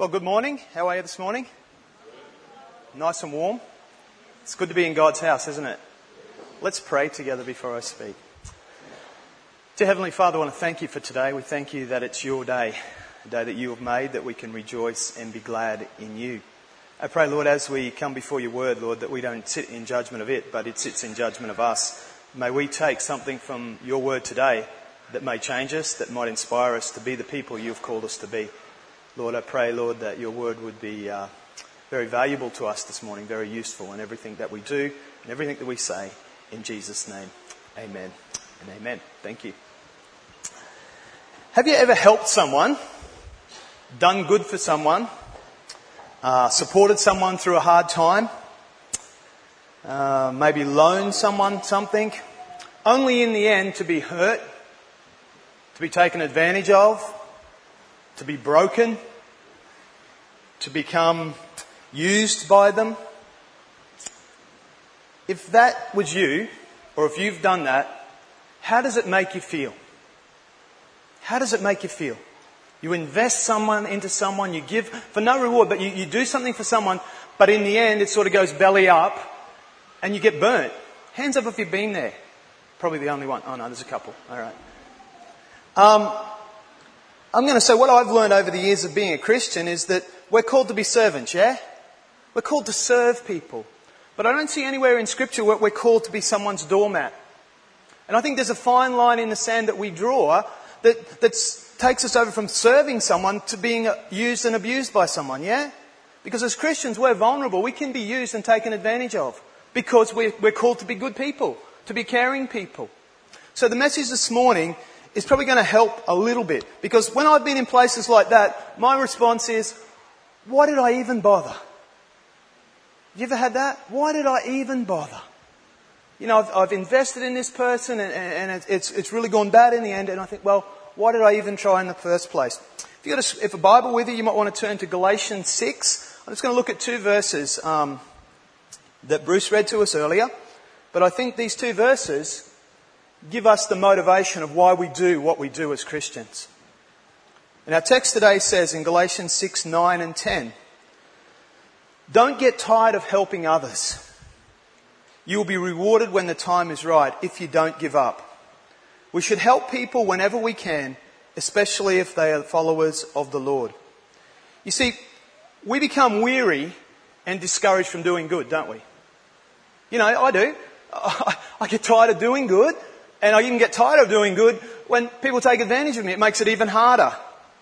Well, good morning. How are you this morning? Nice and warm. It's good to be in God's house, isn't it? Let's pray together before I speak. Dear Heavenly Father, I want to thank you for today. We thank you that it's your day, a day that you have made, that we can rejoice and be glad in you. I pray, Lord, as we come before your word, Lord, that we don't sit in judgment of it, but it sits in judgment of us. May we take something from your word today that may change us, that might inspire us to be the people you've called us to be. Lord, I pray, Lord, that your word would be very valuable to us this morning, very useful in everything that we do and everything that we say. In Jesus' name, amen and amen. Thank you. Have you ever helped someone, done good for someone, supported someone through a hard time, maybe loaned someone something, only in the end to be hurt, to be taken advantage of, to be broken, to become used by them? If that was you, or if you've done that, how does it make you feel? How does it make you feel? You invest someone into someone, you give for no reward, but you do something for someone, but in the end it sort of goes belly up and you get burnt. Hands up if you've been there. Probably the only one. Oh no, there's a couple. All right. I'm going to say what I've learned over the years of being a Christian is that we're called to be servants, yeah? We're called to serve people. But I don't see anywhere in Scripture where we're called to be someone's doormat. And I think there's a fine line in the sand that we draw that takes us over from serving someone to being used and abused by someone, yeah? Because as Christians, we're vulnerable. We can be used and taken advantage of because we're called to be good people, to be caring people. So the message this morning is probably going to help a little bit. Because when I've been in places like that, my response is, why did I even bother? Have you ever had that? Why did I even bother? You know, I've invested in this person and it's really gone bad in the end. And I think, well, why did I even try in the first place? If a Bible with you might want to turn to Galatians 6. I'm just going to look at two verses that Bruce read to us earlier. But I think these two verses give us the motivation of why we do what we do as Christians. And our text today says in Galatians 6, 9 and 10, don't get tired of helping others. You will be rewarded when the time is right if you don't give up. We should help people whenever we can, especially if they are followers of the Lord. You see, we become weary and discouraged from doing good, don't we? You know, I do. I get tired of doing good. And I even get tired of doing good when people take advantage of me. It makes it even harder.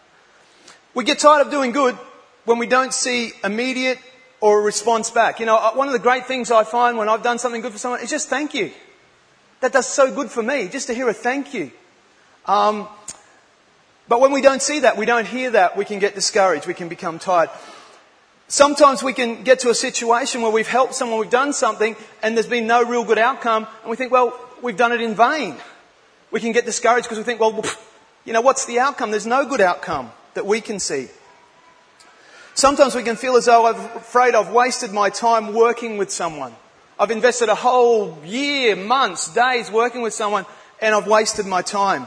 We get tired of doing good when we don't see immediate or a response back. You know, one of the great things I find when I've done something good for someone is just thank you. That does so good for me, just to hear a thank you. But when we don't see that, we don't hear that, we can get discouraged, we can become tired. Sometimes we can get to a situation where we've helped someone, we've done something, and there's been no real good outcome, and we think, well, we've done it in vain. We can get discouraged because we think, well, you know, what's the outcome? There's no good outcome that we can see. Sometimes we can feel as though I'm afraid I've wasted my time working with someone. I've invested a whole year, months, days working with someone, and I've wasted my time.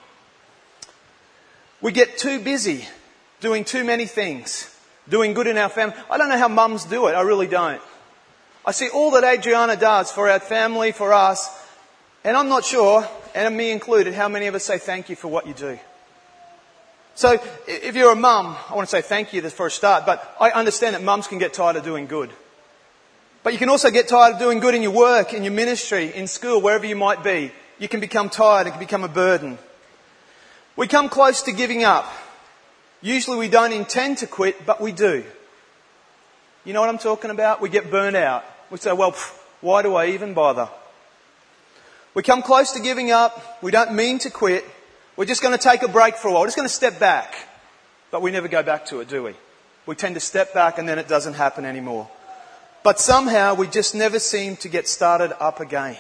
We get too busy doing too many things, doing good in our family. I don't know how mums do it. I really don't. I see all that Adriana does for our family, for us, and I'm not sure, and me included, how many of us say thank you for what you do. So if you're a mum, I want to say thank you for a start, but I understand that mums can get tired of doing good. But you can also get tired of doing good in your work, in your ministry, in school, wherever you might be. You can become tired, it can become a burden. We come close to giving up. Usually we don't intend to quit, but we do. You know what I'm talking about? We get burnt out. We say, well, why do I even bother? We come close to giving up. We don't mean to quit. We're just going to take a break for a while. We're just going to step back. But we never go back to it, do we? We tend to step back and then it doesn't happen anymore. But somehow we just never seem to get started up again.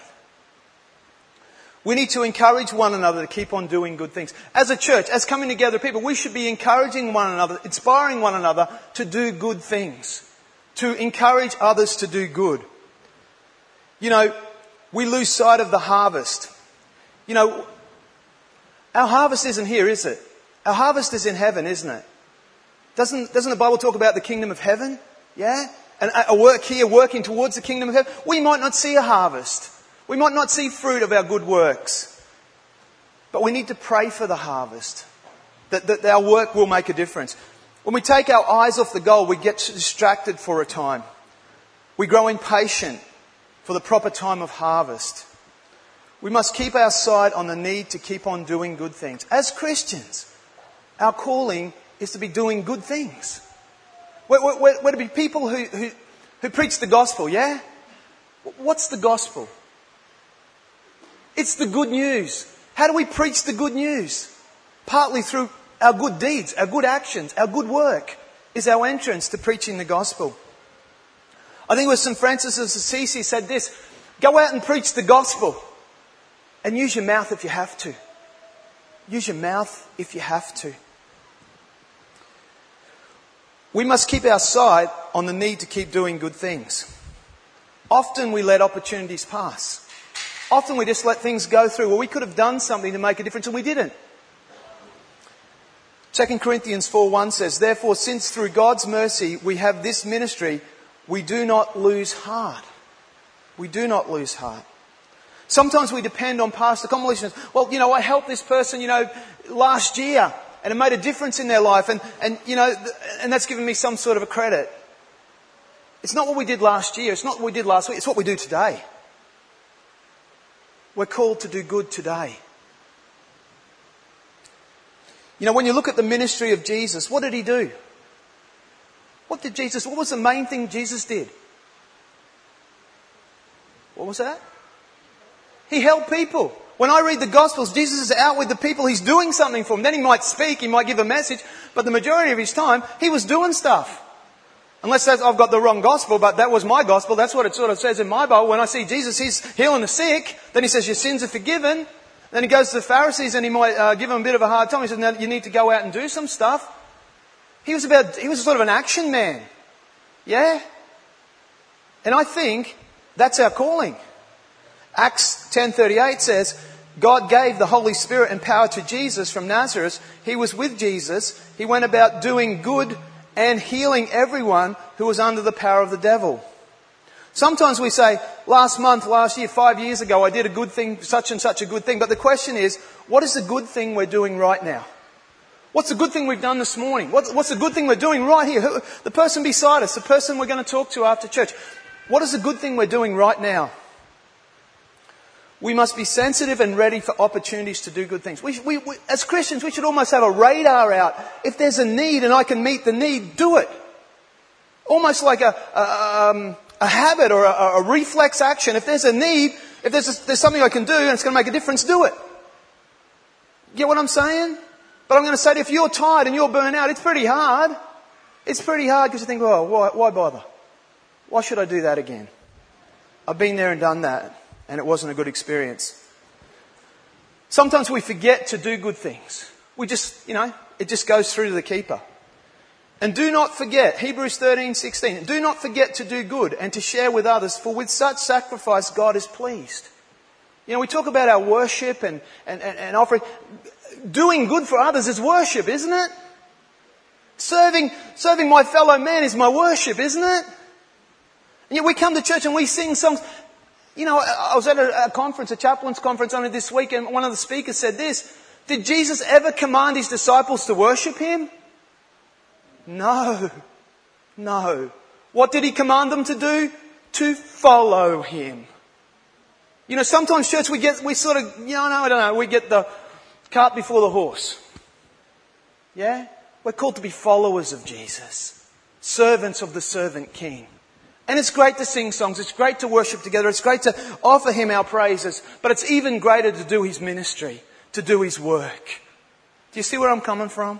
We need to encourage one another to keep on doing good things. As a church, as coming together people, we should be encouraging one another, inspiring one another to do good things. To encourage others to do good. You know, we lose sight of the harvest. You know, our harvest isn't here, is it? Our harvest is in heaven, isn't it? Doesn't the Bible talk about the kingdom of heaven? Yeah? And a work here working towards the kingdom of heaven. We might not see a harvest. We might not see fruit of our good works. But we need to pray for the harvest. That our work will make a difference. When we take our eyes off the goal, we get distracted for a time. We grow impatient for the proper time of harvest. We must keep our sight on the need to keep on doing good things. As Christians, our calling is to be doing good things. We're to be people who preach the gospel, yeah? What's the gospel? It's the good news. How do we preach the good news? Partly through our good deeds, our good actions, our good work is our entrance to preaching the gospel. I think it was St. Francis of Assisi said this: go out and preach the gospel and use your mouth if you have to. Use your mouth if you have to. We must keep our sight on the need to keep doing good things. Often we let opportunities pass. Often we just let things go through. Well, we could have done something to make a difference and we didn't. 2 Corinthians 4:1 says, therefore, since through God's mercy we have this ministry, we do not lose heart. We do not lose heart. Sometimes we depend on past accomplishments. Well, I helped this person, last year and it made a difference in their life and that's given me some sort of a credit. It's not what we did last year. It's not what we did last week. It's what we do today. We're called to do good today. When you look at the ministry of Jesus, what did he do? What was the main thing Jesus did? What was that? He helped people. When I read the Gospels, Jesus is out with the people. He's doing something for them. Then he might speak, he might give a message, but the majority of his time, he was doing stuff. Unless I've got the wrong gospel, but that was my gospel. That's what it sort of says in my Bible. When I see Jesus, he's healing the sick. Then he says, your sins are forgiven. Then he goes to the Pharisees and he might give them a bit of a hard time. He says, no, you need to go out and do some stuff. He was sort of an action man. Yeah? And I think that's our calling. Acts 10:38 says, God gave the Holy Spirit and power to Jesus from Nazareth. He was with Jesus. He went about doing good and healing everyone who was under the power of the devil. Sometimes we say, last month, last year, 5 years ago, I did a good thing, such and such a good thing. But the question is, what is the good thing we're doing right now? What's the good thing we've done this morning? What's the good thing we're doing right here? The person beside us, the person we're going to talk to after church. What is the good thing we're doing right now? We must be sensitive and ready for opportunities to do good things. We, as Christians, we should almost have a radar out. If there's a need and I can meet the need, do it. Almost like a habit or a reflex action. If there's a need, if there's something I can do and it's going to make a difference, do it. Get what I'm saying? But I'm going to say that if you're tired and you're burnt out, it's pretty hard. It's pretty hard because you think, why bother? Why should I do that again? I've been there and done that. And it wasn't a good experience. Sometimes we forget to do good things. We just, it just goes through to the keeper. And do not forget, Hebrews 13:16, do not forget to do good and to share with others, for with such sacrifice God is pleased. We talk about our worship and offering. Doing good for others is worship, isn't it? Serving my fellow man is my worship, isn't it? And yet we come to church and we sing songs. I was at a conference, a chaplain's conference only this week, and one of the speakers said this: did Jesus ever command his disciples to worship him? No. What did he command them to do? To follow him. Sometimes church we get the cart before the horse. Yeah? We're called to be followers of Jesus. Servants of the servant king. And it's great to sing songs. It's great to worship together. It's great to offer him our praises. But it's even greater to do his ministry, to do his work. Do you see where I'm coming from?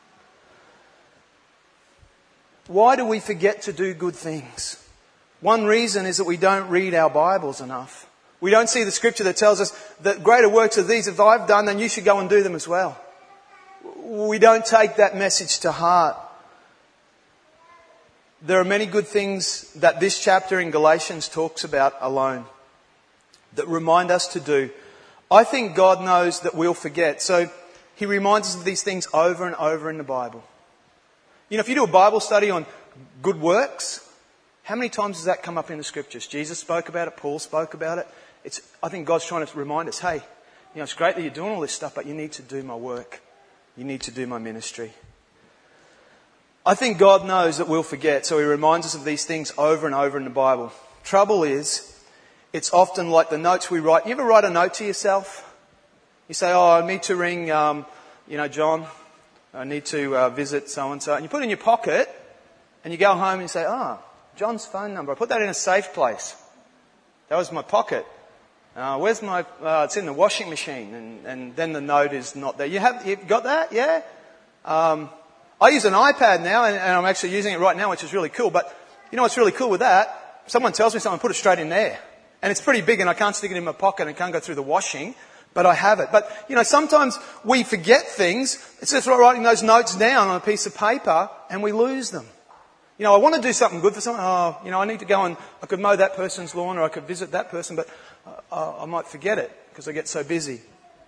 Why do we forget to do good things? One reason is that we don't read our Bibles enough. We don't see the scripture that tells us that greater works of these if I've done, then you should go and do them as well. We don't take that message to heart. There are many good things that this chapter in Galatians talks about alone that remind us to do. I think God knows that we'll forget, so he reminds us of these things over and over in the Bible. You know, if you do a Bible study on good works, how many times does that come up in the Scriptures? Jesus spoke about it. Paul spoke about it. I think God's trying to remind us, hey, you know, it's great that you're doing all this stuff, but you need to do my work. You need to do my ministry. I think God knows that we'll forget, so He reminds us of these things over and over in the Bible. Trouble is, it's often like the notes we write. You ever write a note to yourself? You say, I need to ring, John. I need to visit so-and-so. And you put it in your pocket, and you go home and you say, John's phone number. I put that in a safe place. That was my pocket. Where's my... it's in the washing machine. And then the note is not there. You've got that? Yeah? I use an iPad now, and I'm actually using it right now, which is really cool. But you know what's really cool with that? If someone tells me something, I put it straight in there. And it's pretty big, and I can't stick it in my pocket and can't go through the washing. But I have it. But, you know, sometimes we forget things. It's just like writing those notes down on a piece of paper, and we lose them. You know, I want to do something good for someone. I need to go and I could mow that person's lawn, or I could visit that person, but I might forget it because I get so busy.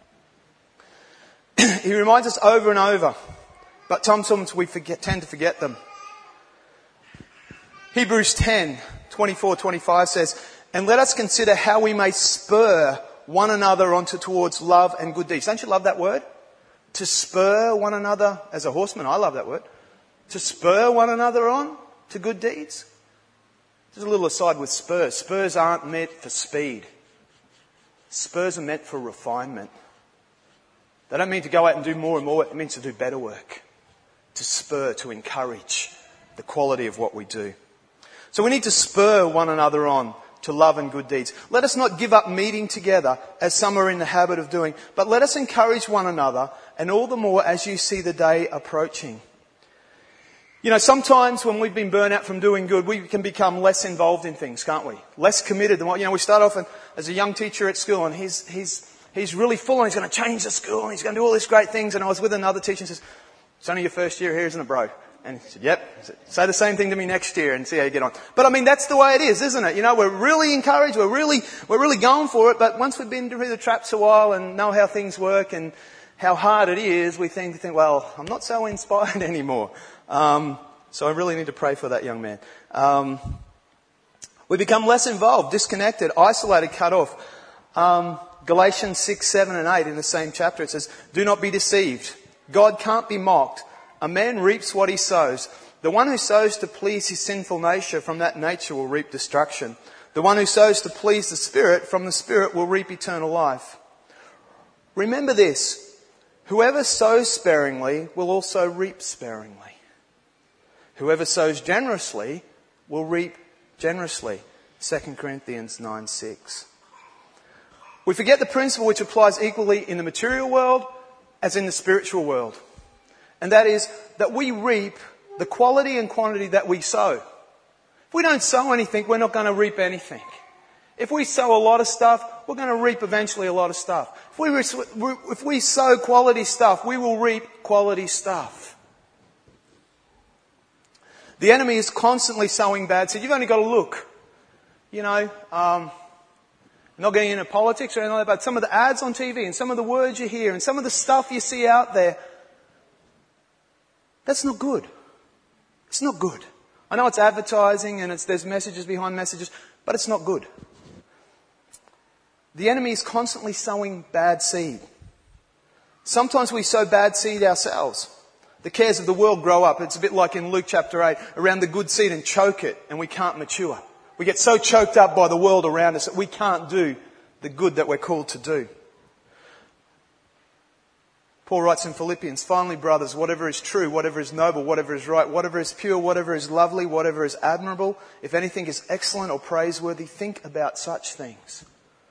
He reminds us over and over, but sometimes we tend to forget them. Hebrews 10:24-25 says, "And let us consider how we may spur one another towards love and good deeds." Don't you love that word? To spur one another, as a horseman, I love that word. To spur one another on to good deeds. Just a little aside with spurs. Spurs aren't meant for speed. Spurs are meant for refinement. They don't mean to go out and do more and more. It means to do better work. To spur, to encourage the quality of what we do. So we need to spur one another on to love and good deeds. Let us not give up meeting together as some are in the habit of doing, but let us encourage one another, and all the more as you see the day approaching. You know, sometimes when we've been burnt out from doing good, we can become less involved in things, can't we? Less committed than what, we start off as a young teacher at school, and he's really full, and he's going to change the school, and he's going to do all these great things. And I was with another teacher and says, "It's only your first year here, isn't it, bro?" And he said, "Yep." I said, "Say the same thing to me next year and see how you get on." But I mean, that's the way it is, isn't it? You know, we're really encouraged, we're really going for it, but once we've been through the traps a while and know how things work and how hard it is, we tend to think, well, I'm not so inspired anymore. So I really need to pray for that young man. We become less involved, disconnected, isolated, cut off. Galatians 6, 7 and 8 in the same chapter, it says, "Do not be deceived. God can't be mocked. A man reaps what he sows. The one who sows to please his sinful nature, from that nature will reap destruction. The one who sows to please the Spirit, from the Spirit will reap eternal life." Remember this. Whoever sows sparingly will also reap sparingly. Whoever sows generously will reap generously. 2 Corinthians 9:6. We forget the principle which applies equally in the material world as in the spiritual world. And that is that we reap the quality and quantity that we sow. If we don't sow anything, we're not going to reap anything. If we sow a lot of stuff, we're going to reap eventually a lot of stuff. If we sow quality stuff, we will reap quality stuff. The enemy is constantly sowing bad seed. You've only got to look. You know, not getting into politics or anything like that, but some of the ads on TV and some of the words you hear and some of the stuff you see out there, that's not good. It's not good. I know it's advertising and there's messages behind messages, but it's not good. The enemy is constantly sowing bad seed. Sometimes we sow bad seed ourselves. The cares of the world grow up. It's a bit like in Luke chapter 8, around the good seed and choke it, and we can't mature. We get so choked up by the world around us that we can't do the good that we're called to do. Paul writes in Philippians, "Finally, brothers, whatever is true, whatever is noble, whatever is right, whatever is pure, whatever is lovely, whatever is admirable, if anything is excellent or praiseworthy, think about such things.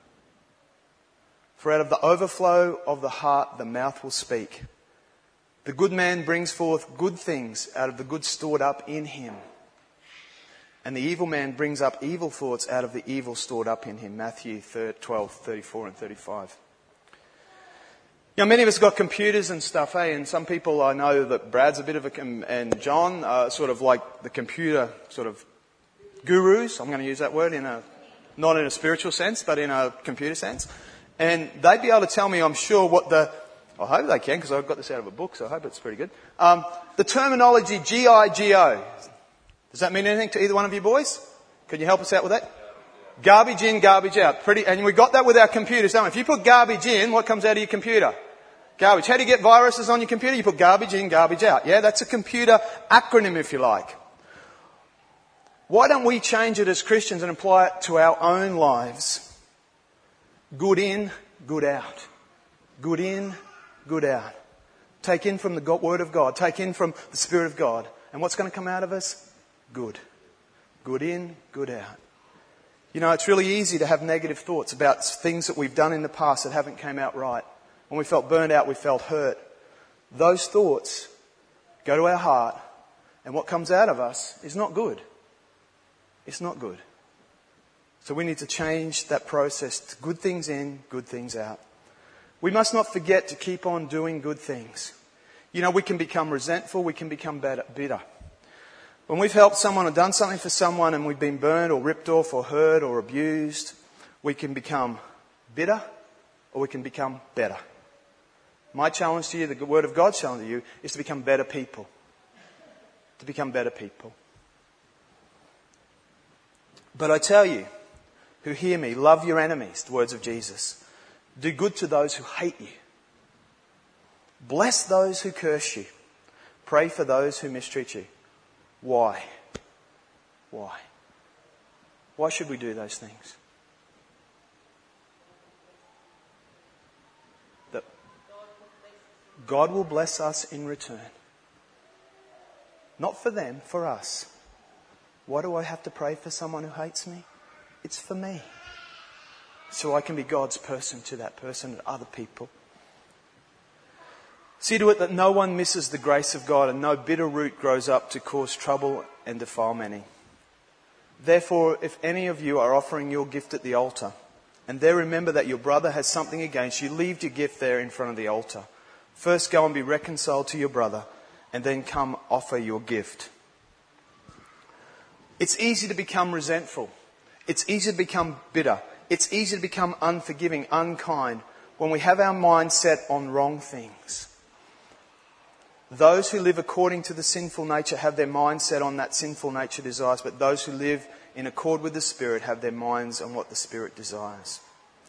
For out of the overflow of the heart, the mouth will speak. The good man brings forth good things out of the good stored up in him. And the evil man brings up evil thoughts out of the evil stored up in him." Matthew 12, 34 and 35. You know, many of us got computers and stuff, and some people, I know that Brad's a bit of and John are sort of like the computer sort of gurus. I'm going to use that word not in a spiritual sense, but in a computer sense. And they'd be able to tell me, I'm sure, what the I hope they can, because I've got this out of a book, so I hope it's pretty good. The terminology GIGO. Does that mean anything to either one of you boys? Can you help us out with that? Garbage in, garbage out. And we got that with our computers, don't we? If you put garbage in, what comes out of your computer? Garbage. How do you get viruses on your computer? You put garbage in, garbage out. Yeah, that's a computer acronym, if you like. Why don't we change it as Christians and apply it to our own lives? Good in, good out. Good in, good out. Take in from the Word of God. Take in from the Spirit of God. And what's going to come out of us? Good. Good in, good out. You know, it's really easy to have negative thoughts about things that we've done in the past that haven't came out right. When we felt burned out, we felt hurt. Those thoughts go to our heart, and what comes out of us is not good. It's not good. So we need to change that process to good things in, good things out. We must not forget to keep on doing good things. You know, we can become resentful, we can become bitter. When we've helped someone or done something for someone and we've been burned or ripped off or hurt or abused, we can become bitter or we can become better. My challenge to you, the Word of God's challenge to you, is to become better people. To become better people. But I tell you, who hear me, love your enemies, the words of Jesus. Do good to those who hate you. Bless those who curse you. Pray for those who mistreat you. Why? Why? Why should we do those things? That God will bless us in return. Not for them, for us. Why do I have to pray for someone who hates me? It's for me. So I can be God's person to that person and other people. See to it that no one misses the grace of God and no bitter root grows up to cause trouble and defile many. Therefore, if any of you are offering your gift at the altar, and there remember that your brother has something against you, leave your gift there in front of the altar. First go and be reconciled to your brother, and then come offer your gift. It's easy to become resentful. It's easy to become bitter. It's easy to become unforgiving, unkind, when we have our mind set on wrong things. Those who live according to the sinful nature have their mind set on that sinful nature desires, but those who live in accord with the Spirit have their minds on what the Spirit desires.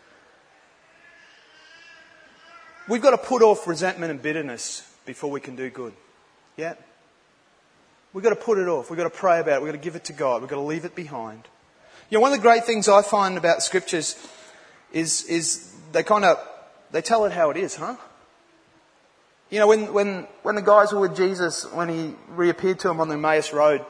We've got to put off resentment and bitterness before we can do good. Yeah? We've got to put it off. We've got to pray about it. We've got to give it to God. We've got to leave it behind. You know, one of the great things I find about Scriptures is they tell it how it is, huh? You know, when the guys were with Jesus, when he reappeared to them on the Emmaus Road,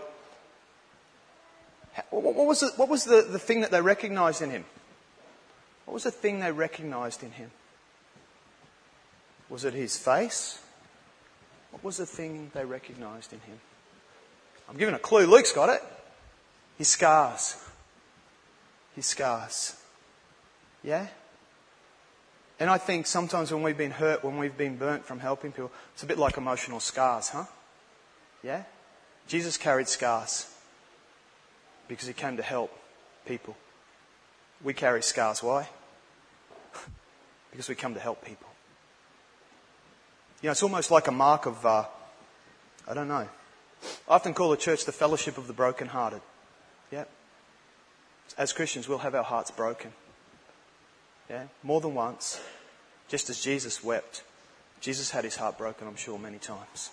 what was the thing that they recognised in him? What was the thing they recognised in him? Was it his face? What was the thing they recognised in him? I'm giving a clue. Luke's got it. His scars. His scars. Yeah? And I think sometimes when we've been hurt, when we've been burnt from helping people, it's a bit like emotional scars, huh? Yeah? Jesus carried scars because he came to help people. We carry scars. Why? Because we come to help people. You know, it's almost like a mark of, I don't know. I often call the church the fellowship of the brokenhearted. Yeah? As Christians, we'll have our hearts broken. Yeah? More than once. Just as Jesus wept. Jesus had his heart broken, I'm sure, many times.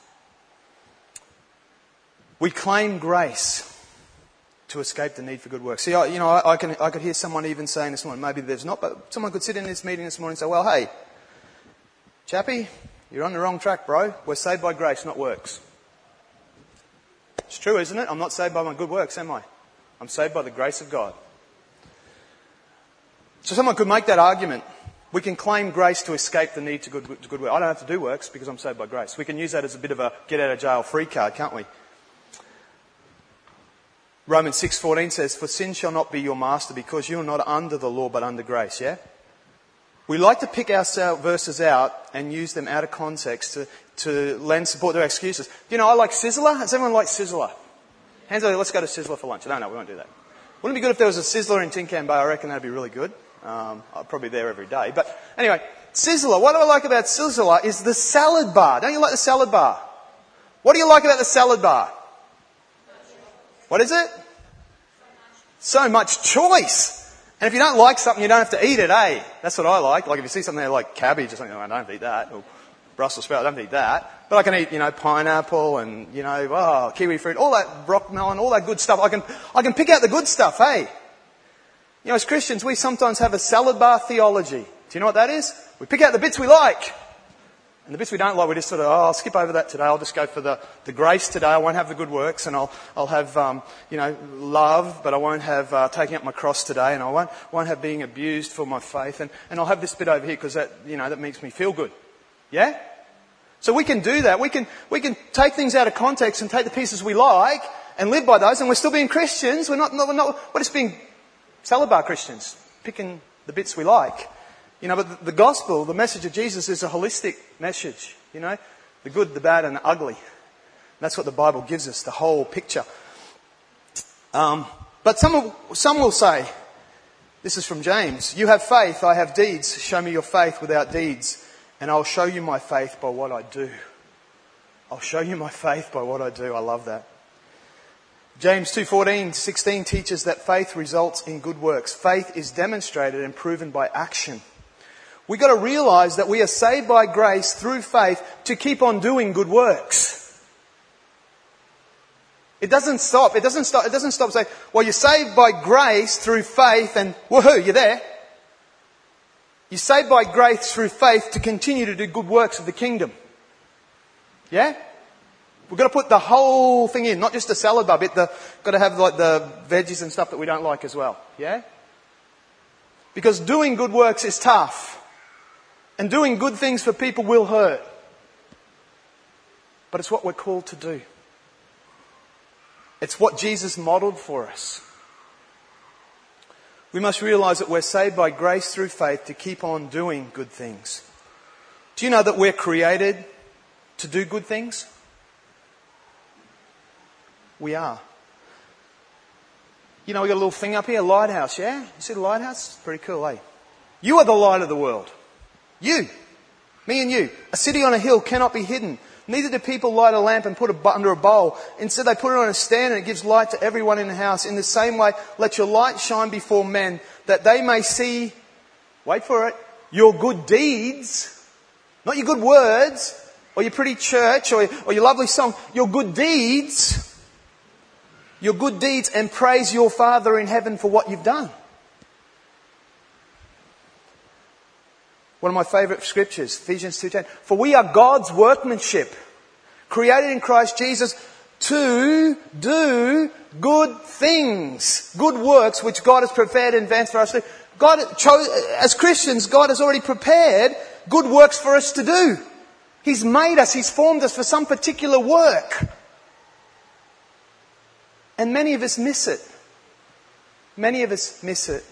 We claim grace to escape the need for good works. See, I could hear someone even saying this morning, maybe there's not, but someone could sit in this meeting this morning and say, well, hey, chappie, you're on the wrong track, bro. We're saved by grace, not works. It's true, isn't it? I'm not saved by my good works, am I? I'm saved by the grace of God. So someone could make that argument. We can claim grace to escape the need to good work. I don't have to do works because I'm saved by grace. We can use that as a bit of a get out of jail free card, can't we? Romans 6:14 says, "For sin shall not be your master, because you are not under the law but under grace." Yeah? We like to pick our verses out and use them out of context to lend support to our excuses. You know, I like Sizzler. Does everyone like Sizzler? Hands up, let's go to Sizzler for lunch. No, we won't do that. Wouldn't it be good if there was a Sizzler in Tin Can Bay? I reckon that'd be really good. I'm probably there every day. But anyway, Sizzler. What I like about Sizzler is the salad bar. Don't you like the salad bar? What do you like about the salad bar? What is it? So much choice. And if you don't like something, you don't have to eat it, eh? That's what I like. Like if you see something there like cabbage or something, I don't have to eat that. Or Brussels sprout, I don't have to eat that. But I can eat, pineapple and, kiwi fruit, all that rock melon, all that good stuff. I can pick out the good stuff, hey? As Christians, we sometimes have a salad bar theology. Do you know what that is? We pick out the bits we like. And the bits we don't like, we just sort of, I'll skip over that today. I'll just go for the grace today. I won't have the good works, and I'll have, love, but I won't have taking up my cross today, and I won't have being abused for my faith, and I'll have this bit over here because that makes me feel good. Yeah? So we can do that. We can take things out of context and take the pieces we like and live by those, and we're still being Christians. We're just being salad bar Christians, picking the bits we like. But the gospel, the message of Jesus is a holistic message. The good, the bad and the ugly. And that's what the Bible gives us, the whole picture. But some will say, this is from James, you have faith, I have deeds. Show me your faith without deeds, and I'll show you my faith by what I do. I'll show you my faith by what I do. I love that. James 2:14-16 teaches that faith results in good works. Faith is demonstrated and proven by action. We've got to realise that we are saved by grace through faith to keep on doing good works. It doesn't stop. It doesn't stop saying, well, you're saved by grace through faith and woohoo, you're there. You're saved by grace through faith to continue to do good works of the kingdom. Yeah? We've got to put the whole thing in, not just the salad bar bit. Got to have like the veggies and stuff that we don't like as well. Yeah? Because doing good works is tough. And doing good things for people will hurt. But it's what we're called to do. It's what Jesus modelled for us. We must realise that we're saved by grace through faith to keep on doing good things. Do you know that we're created to do good things? We are. We got a little thing up here, lighthouse, yeah? You see the lighthouse? It's pretty cool, eh? You are the light of the world. You. Me and you. A city on a hill cannot be hidden. Neither do people light a lamp and put it under a bowl. Instead, they put it on a stand and it gives light to everyone in the house. In the same way, let your light shine before men, that they may see, wait for it, your good deeds, not your good words, or your pretty church, or your lovely song, your good deeds, and praise your Father in heaven for what you've done. One of my favourite scriptures, Ephesians 2:10. For we are God's workmanship, created in Christ Jesus to do good things, good works which God has prepared in advance for us to do. As Christians, God has already prepared good works for us to do. He's made us, He's formed us for some particular work. And many of us miss it. Many of us miss it.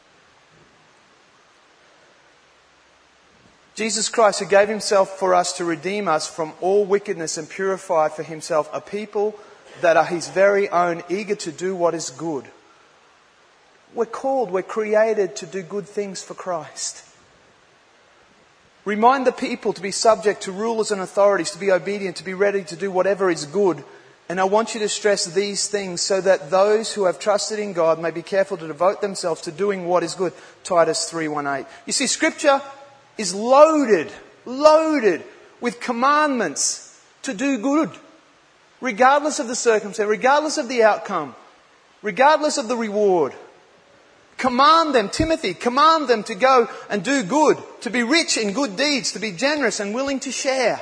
Jesus Christ, who gave Himself for us to redeem us from all wickedness and purify for Himself a people that are His very own, eager to do what is good. We're created to do good things for Christ. Remind the people to be subject to rulers and authorities, to be obedient, to be ready to do whatever is good. And I want you to stress these things so that those who have trusted in God may be careful to devote themselves to doing what is good. Titus 3:1-8. You see, Scripture is loaded with commandments to do good, regardless of the circumstance, regardless of the outcome, regardless of the reward. Command them, Timothy, command them to go and do good, to be rich in good deeds, to be generous and willing to share.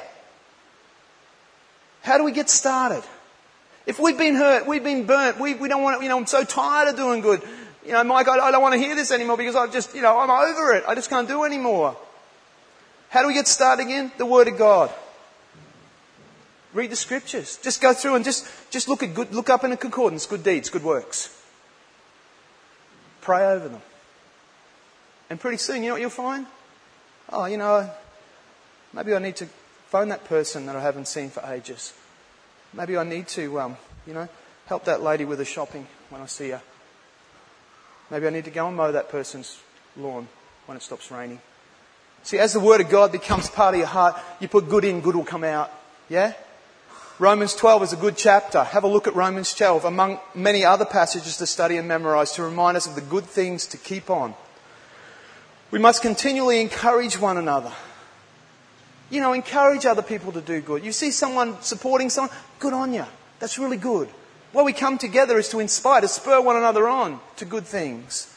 How do we get started? If we've been hurt, we've been burnt, we don't want to, I'm so tired of doing good. Mike, I don't want to hear this anymore because I'm over it. I just can't do anymore. How do we get started again? The Word of God. Read the Scriptures. Just go through and just look up in a concordance, good deeds, good works. Pray over them. And pretty soon, you know what you'll find? Maybe I need to phone that person that I haven't seen for ages. Maybe I need to, help that lady with the shopping when I see her. Maybe I need to go and mow that person's lawn when it stops raining. See, as the Word of God becomes part of your heart, you put good in, good will come out. Yeah? Romans 12 is a good chapter. Have a look at Romans 12, among many other passages to study and memorize, to remind us of the good things to keep on. We must continually encourage one another. Encourage other people to do good. You see someone supporting someone, good on you. That's really good. Why we come together is to inspire, to spur one another on to good things.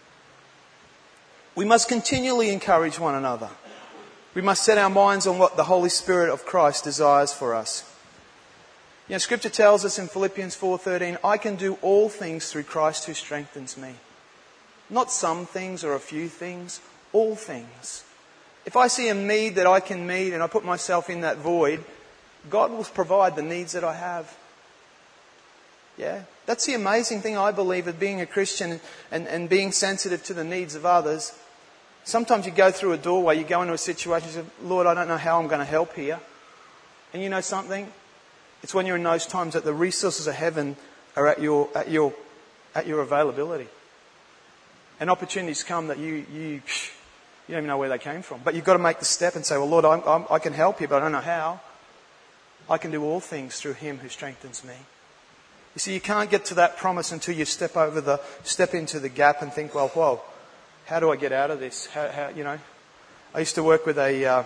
We must continually encourage one another. We must set our minds on what the Holy Spirit of Christ desires for us. Scripture tells us in Philippians 4:13, I can do all things through Christ who strengthens me. Not some things or a few things, all things. If I see a need that I can meet and I put myself in that void, God will provide the needs that I have. Yeah, that's the amazing thing I believe of being a Christian and being sensitive to the needs of others. Sometimes you go through a doorway, you go into a situation, you say, Lord, I don't know how I'm going to help here. And you know something? It's when you're in those times that the resources of heaven are at your availability. And opportunities come that you don't even know where they came from. But you've got to make the step and say, well, Lord, I can help you, but I don't know how. I can do all things through Him who strengthens me. You see, you can't get to that promise until you step into the gap and think, well, whoa, how do I get out of this? I used to work with a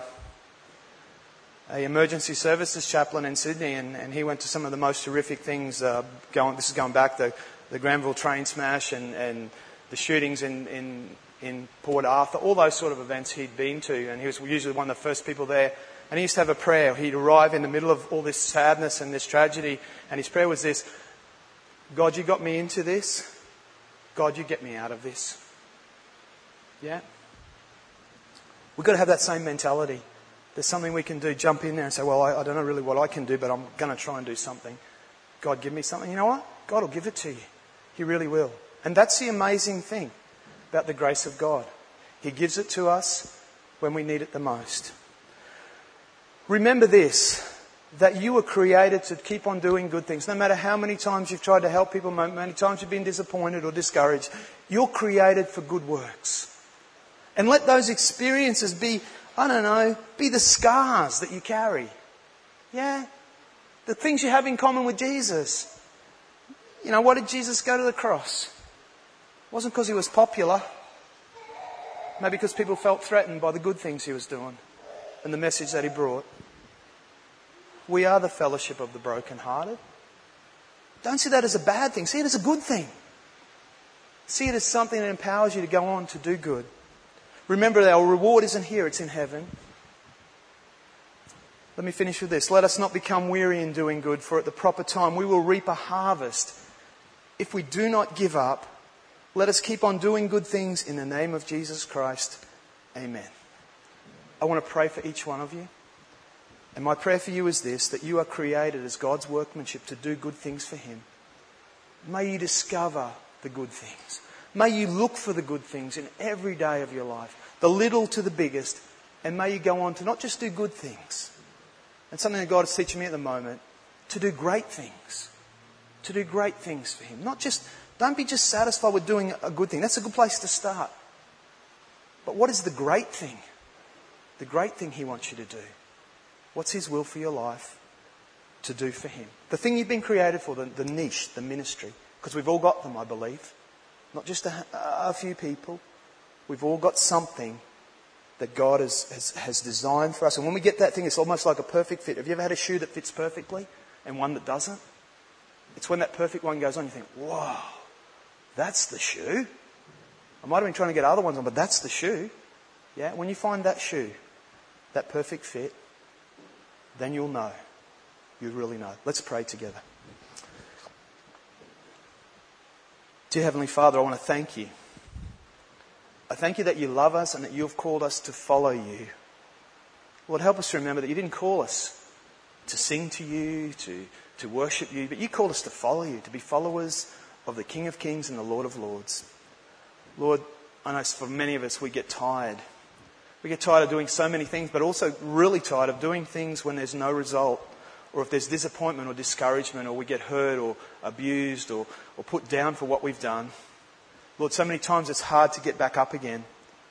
emergency services chaplain in Sydney, and he went to some of the most horrific things. This is going back the Granville train smash and the shootings in Port Arthur, all those sort of events he'd been to, and he was usually one of the first people there. And he used to have a prayer. He'd arrive in the middle of all this sadness and this tragedy, and his prayer was this: God, you got me into this. God, you get me out of this. Yeah? We've got to have that same mentality. There's something we can do. Jump in there and say, well, I don't know really what I can do, but I'm going to try and do something. God, give me something. You know what? God will give it to you. He really will. And that's the amazing thing about the grace of God. He gives it to us when we need it the most. Remember this, that you were created to keep on doing good things. No matter how many times you've tried to help people, how many times you've been disappointed or discouraged, you're created for good works. And let those experiences be the scars that you carry. Yeah? The things you have in common with Jesus. Why did Jesus go to the cross? It wasn't because He was popular. Maybe because people felt threatened by the good things He was doing and the message that He brought. We are the fellowship of the brokenhearted. Don't see that as a bad thing. See it as a good thing. See it as something that empowers you to go on to do good. Remember, our reward isn't here, it's in heaven. Let me finish with this. Let us not become weary in doing good, for at the proper time we will reap a harvest. If we do not give up, let us keep on doing good things in the name of Jesus Christ. Amen. I want to pray for each one of you. And my prayer for you is this, that you are created as God's workmanship to do good things for Him. May you discover the good things. May you look for the good things in every day of your life, the little to the biggest, and may you go on to not just do good things, and something that God is teaching me at the moment, to do great things. To do great things for Him. Don't be just satisfied with doing a good thing. That's a good place to start. But what is the great thing? The great thing He wants you to do. What's His will for your life to do for Him? The thing you've been created for, the niche, the ministry. Because we've all got them, I believe. Not just a few people. We've all got something that God has designed for us. And when we get that thing, it's almost like a perfect fit. Have you ever had a shoe that fits perfectly and one that doesn't? It's when that perfect one goes on, you think, whoa, that's the shoe. I might have been trying to get other ones on, but that's the shoe. Yeah, when you find that shoe, that perfect fit, then you'll know. You'll really know. Let's pray together. Dear Heavenly Father, I want to thank You. I thank You that You love us and that You have called us to follow You. Lord, help us to remember that You didn't call us to sing to You, to worship You, but You called us to follow You, to be followers of the King of Kings and the Lord of Lords. Lord, I know for many of us we get tired. We get tired of doing so many things, but also really tired of doing things when there's no result, or if there's disappointment or discouragement, or we get hurt or abused or put down for what we've done. Lord, so many times it's hard to get back up again.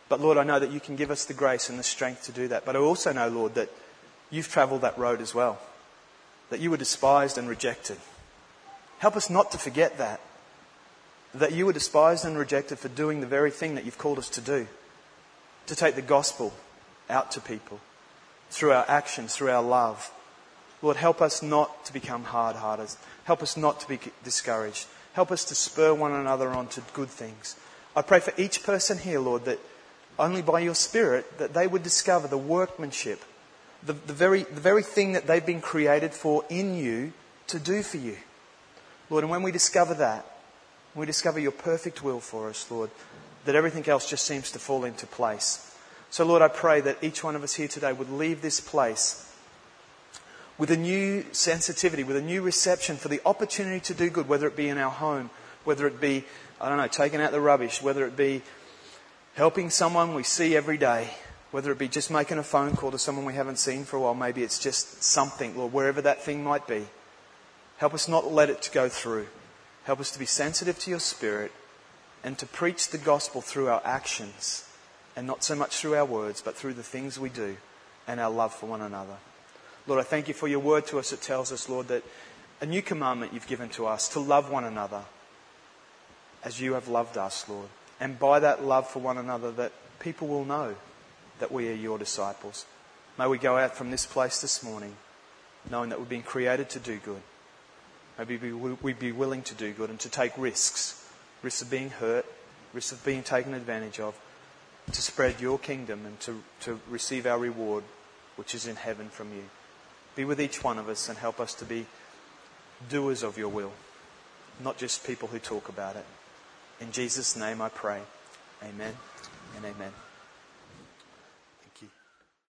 But Lord, I know that you can give us the grace and the strength to do that. But I also know, Lord, that you've travelled that road as well. That you were despised and rejected. Help us not to forget that. That you were despised and rejected for doing the very thing that you've called us to do. To take the gospel out to people. Through our actions, through our love. Lord, help us not to become hard-hearted. Help us not to be discouraged. Help us to spur one another on to good things. I pray for each person here, Lord, that only by your Spirit, that they would discover the workmanship, the very thing that they've been created for in you to do for you. Lord, and when we discover that, when we discover your perfect will for us, Lord, that everything else just seems to fall into place. So, Lord, I pray that each one of us here today would leave this place with a new sensitivity, with a new reception for the opportunity to do good, whether it be in our home, whether it be, taking out the rubbish, whether it be helping someone we see every day, whether it be just making a phone call to someone we haven't seen for a while. Maybe it's just something, Lord, wherever that thing might be. Help us not let it go through. Help us to be sensitive to your Spirit and to preach the gospel through our actions and not so much through our words, but through the things we do and our love for one another. Lord, I thank you for your word to us that tells us, Lord, that a new commandment you've given to us to love one another as you have loved us, Lord. And by that love for one another, that people will know that we are your disciples. May we go out from this place this morning knowing that we've been created to do good. Maybe we be willing to do good and to take risks. Risks of being hurt, risks of being taken advantage of, to spread your kingdom and to receive our reward, which is in heaven from you. Be with each one of us and help us to be doers of your will, not just people who talk about it. In Jesus' name I pray. Amen and amen.